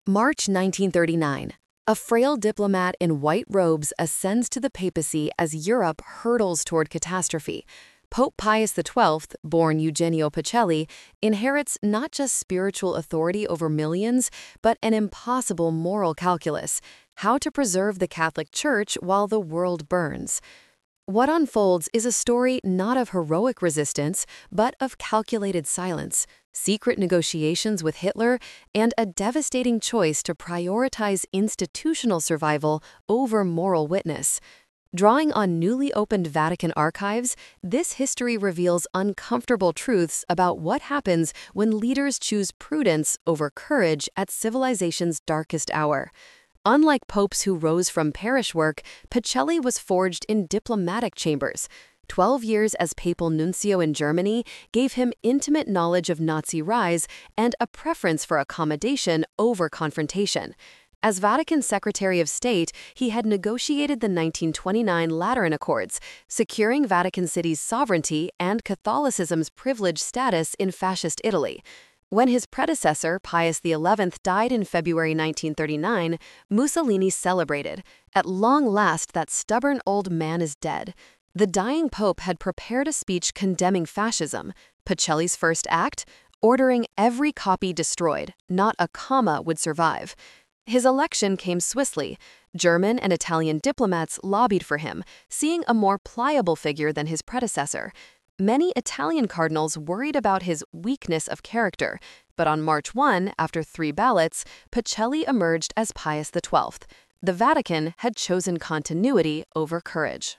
March 1939. A frail diplomat in white robes ascends to the papacy as Europe hurtles toward catastrophe. Pope Pius XII, born Eugenio Pacelli, inherits not just spiritual authority over millions, but an impossible moral calculus: how to preserve the Catholic Church while the world burns. What unfolds is a story not of heroic resistance, but of calculated silence, secret negotiations with Hitler, and a devastating choice to prioritize institutional survival over moral witness. Drawing on newly opened Vatican archives, this history reveals uncomfortable truths about what happens when leaders choose prudence over courage at civilization's darkest hour. Unlike popes who rose from parish work, Pacelli was forged in diplomatic chambers. 12 years as papal nuncio in Germany gave him intimate knowledge of Nazi rise and a preference for accommodation over confrontation. As Vatican Secretary of State, he had negotiated the 1929 Lateran Accords, securing Vatican City's sovereignty and Catholicism's privileged status in fascist Italy. When his predecessor, Pius XI, died in February 1939, Mussolini celebrated, "At long last that stubborn old man is dead." The dying pope had prepared a speech condemning fascism. Pacelli's first act? Ordering every copy destroyed. Not a comma would survive. His election came swiftly. German and Italian diplomats lobbied for him, seeing a more pliable figure than his predecessor. Many Italian cardinals worried about his weakness of character, but on March 1, after 3 ballots, Pacelli emerged as Pius XII. The Vatican had chosen continuity over courage.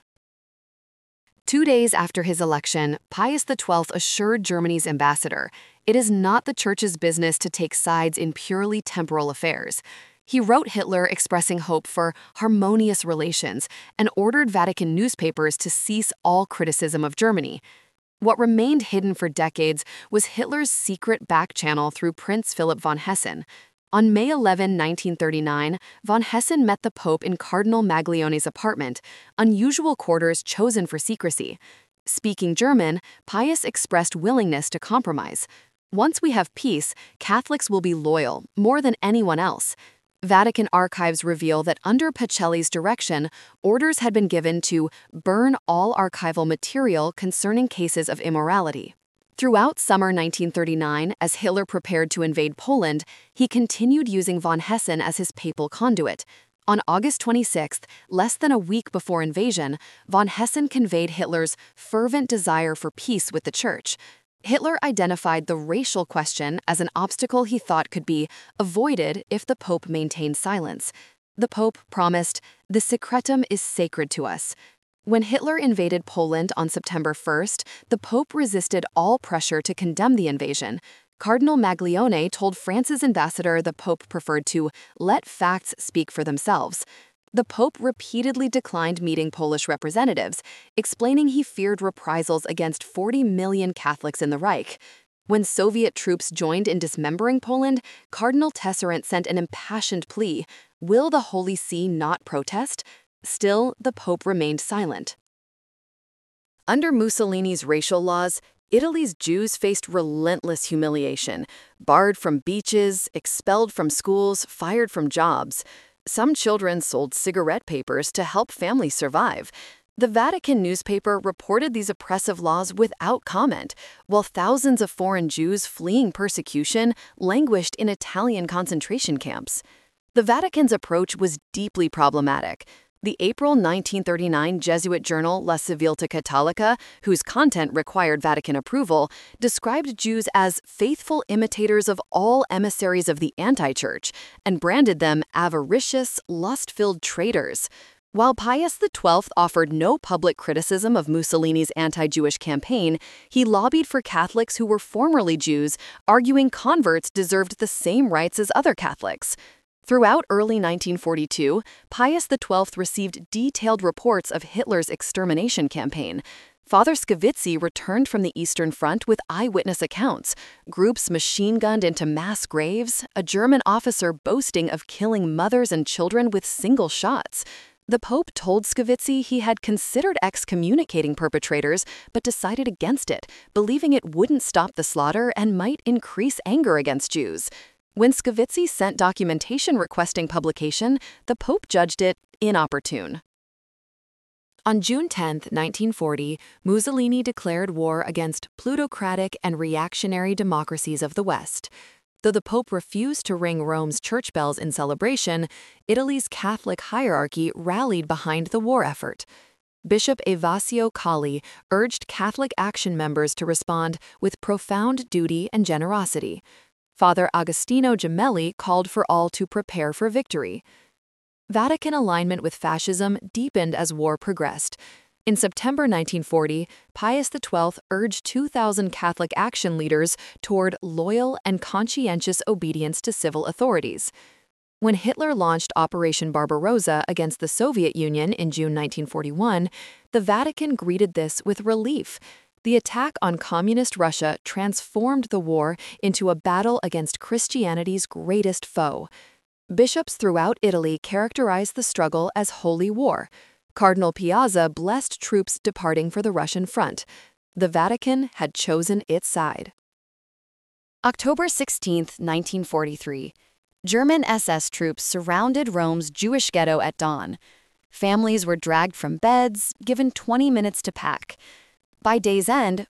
2 days after his election, Pius XII assured Germany's ambassador, "It is not the Church's business to take sides in purely temporal affairs." He wrote Hitler expressing hope for harmonious relations and ordered Vatican newspapers to cease all criticism of Germany. What remained hidden for decades was Hitler's secret back channel through Prince Philip von Hessen. On May 11, 1939, von Hessen met the Pope in Cardinal Maglione's apartment, unusual quarters chosen for secrecy. Speaking German, Pius expressed willingness to compromise. "Once we have peace, Catholics will be loyal, more than anyone else." Vatican archives reveal that under Pacelli's direction, orders had been given to burn all archival material concerning cases of immorality. Throughout summer 1939, as Hitler prepared to invade Poland, he continued using von Hessen as his papal conduit. On August 26, less than a week before invasion, von Hessen conveyed Hitler's fervent desire for peace with the Church. Hitler identified the racial question as an obstacle he thought could be avoided if the Pope maintained silence. The Pope promised, "The secretum is sacred to us." When Hitler invaded Poland on September 1, the Pope resisted all pressure to condemn the invasion. Cardinal Maglione told France's ambassador the Pope preferred to let facts speak for themselves. The Pope repeatedly declined meeting Polish representatives, explaining he feared reprisals against 40 million Catholics in the Reich. When Soviet troops joined in dismembering Poland, Cardinal Tesserant sent an impassioned plea: "Will the Holy See not protest?" Still, the Pope remained silent. Under Mussolini's racial laws, Italy's Jews faced relentless humiliation, barred from beaches, expelled from schools, fired from jobs. Some children sold cigarette papers to help families survive. The Vatican newspaper reported these oppressive laws without comment, while thousands of foreign Jews fleeing persecution languished in Italian concentration camps. The Vatican's approach was deeply problematic. The April 1939 Jesuit journal La Civiltà Cattolica, whose content required Vatican approval, described Jews as faithful imitators of all emissaries of the anti-church and branded them avaricious, lust-filled traitors. While Pius XII offered no public criticism of Mussolini's anti-Jewish campaign, he lobbied for Catholics who were formerly Jews, arguing converts deserved the same rights as other Catholics. Throughout early 1942, Pius XII received detailed reports of Hitler's extermination campaign. Father Scavizzi returned from the Eastern Front with eyewitness accounts, groups machine-gunned into mass graves, a German officer boasting of killing mothers and children with single shots. The Pope told Scavizzi he had considered excommunicating perpetrators but decided against it, believing it wouldn't stop the slaughter and might increase anger against Jews. When Scavizzi sent documentation requesting publication, the Pope judged it inopportune. On June 10, 1940, Mussolini declared war against plutocratic and reactionary democracies of the West. Though the Pope refused to ring Rome's church bells in celebration, Italy's Catholic hierarchy rallied behind the war effort. Bishop Evasio Colli urged Catholic Action members to respond with profound duty and generosity. Father Agostino Gemelli called for all to prepare for victory. Vatican alignment with fascism deepened as war progressed. In September 1940, Pius XII urged 2,000 Catholic Action leaders toward loyal and conscientious obedience to civil authorities. When Hitler launched Operation Barbarossa against the Soviet Union in June 1941, the Vatican greeted this with relief. The attack on communist Russia transformed the war into a battle against Christianity's greatest foe. Bishops throughout Italy characterized the struggle as holy war. Cardinal Piazza blessed troops departing for the Russian front. The Vatican had chosen its side. October 16, 1943. German SS troops surrounded Rome's Jewish ghetto at dawn. Families were dragged from beds, given 20 minutes to pack. By day's end,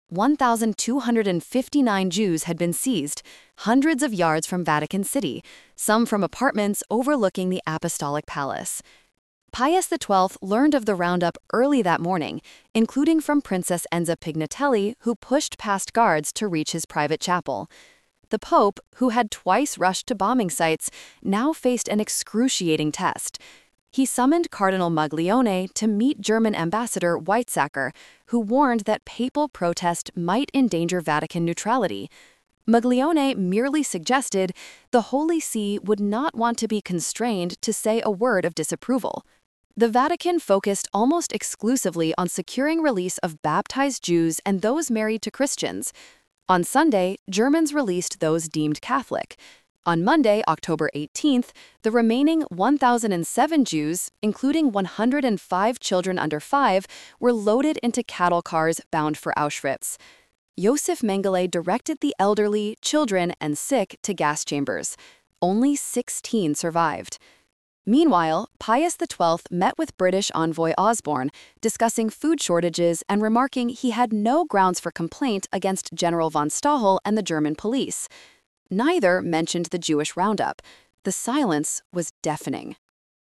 1,259 Jews had been seized, hundreds of yards from Vatican City, some from apartments overlooking the Apostolic Palace. Pius XII learned of the roundup early that morning, including from Princess Enza Pignatelli, who pushed past guards to reach his private chapel. The Pope, who had twice rushed to bombing sites, now faced an excruciating test. He summoned Cardinal Maglione to meet German Ambassador Weizsäcker, who warned that papal protest might endanger Vatican neutrality. Maglione merely suggested the Holy See would not want to be constrained to say a word of disapproval. The Vatican focused almost exclusively on securing release of baptized Jews and those married to Christians. On Sunday, Germans released those deemed Catholic. On Monday, October 18th, the remaining 1,007 Jews, including 105 children under 5, were loaded into cattle cars bound for Auschwitz. Josef Mengele directed the elderly, children, and sick to gas chambers. Only 16 survived. Meanwhile, Pius XII met with British envoy Osborne, discussing food shortages and remarking he had no grounds for complaint against General von Stahel and the German police. Neither mentioned the Jewish roundup. The silence was deafening.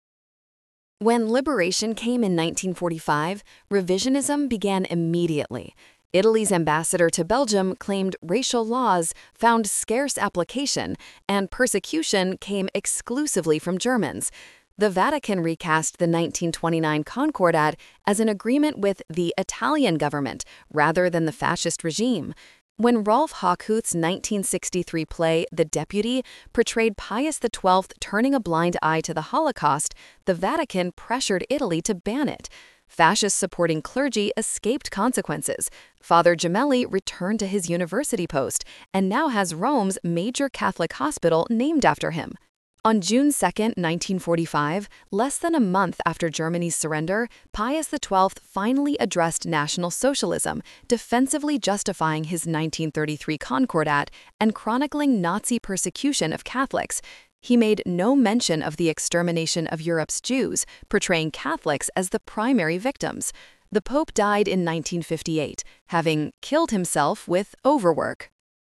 When liberation came in 1945, revisionism began immediately. Italy's ambassador to Belgium claimed racial laws found scarce application, and persecution came exclusively from Germans. The Vatican recast the 1929 Concordat as an agreement with the Italian government rather than the fascist regime. When Rolf Hochhuth's 1963 play The Deputy portrayed Pius XII turning a blind eye to the Holocaust, the Vatican pressured Italy to ban it. Fascist-supporting clergy escaped consequences. Father Gemelli returned to his university post and now has Rome's major Catholic hospital named after him. On June 2, 1945, less than a month after Germany's surrender, Pius XII finally addressed National Socialism, defensively justifying his 1933 Concordat and chronicling Nazi persecution of Catholics. He made no mention of the extermination of Europe's Jews, portraying Catholics as the primary victims. The Pope died in 1958, having killed himself with overwork.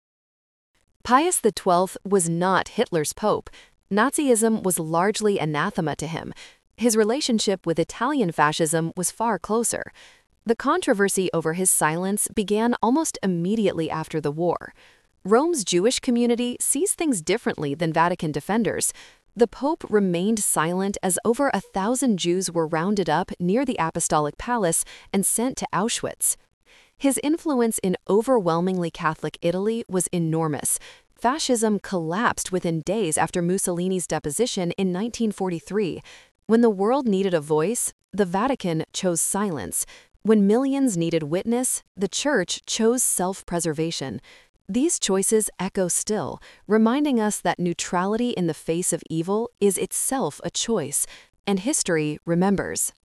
Pius XII was not Hitler's pope. Nazism was largely anathema to him. His relationship with Italian fascism was far closer. The controversy over his silence began almost immediately after the war. Rome's Jewish community sees things differently than Vatican defenders. The Pope remained silent as over 1,000 Jews were rounded up near the Apostolic Palace and sent to Auschwitz. His influence in overwhelmingly Catholic Italy was enormous. Fascism collapsed within days after Mussolini's deposition in 1943. When the world needed a voice, the Vatican chose silence. When millions needed witness, the Church chose self-preservation. These choices echo still, reminding us that neutrality in the face of evil is itself a choice, and history remembers.